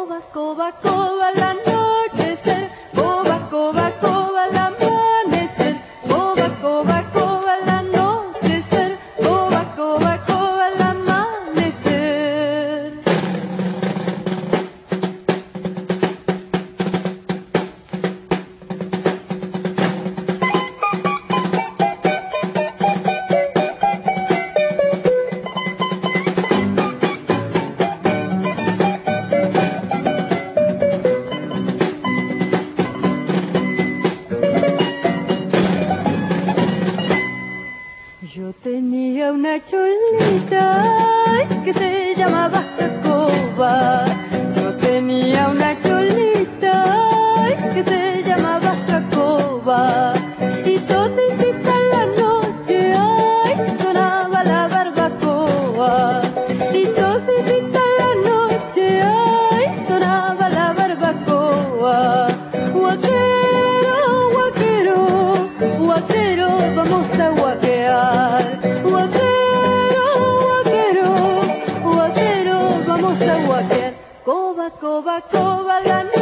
coba, coba al anochecer, coba, coba, coba al amanecer, coba, coba, coba al anochecer, coba, coba, coba al amanecer. Yo tenía una cholita que se llamaba Jacoba. Yo tenía una cholita que se llamaba Jacoba. Y toditita la noche ay, sonaba la barbacoa. Y toditita la noche ay, sonaba la barbacoa. Guaquero, guaquero, guaquero, vamos a guaquear. Guaquero, guaquero, guaquero, vamos a guaquear. Coba, coba, coba la noche.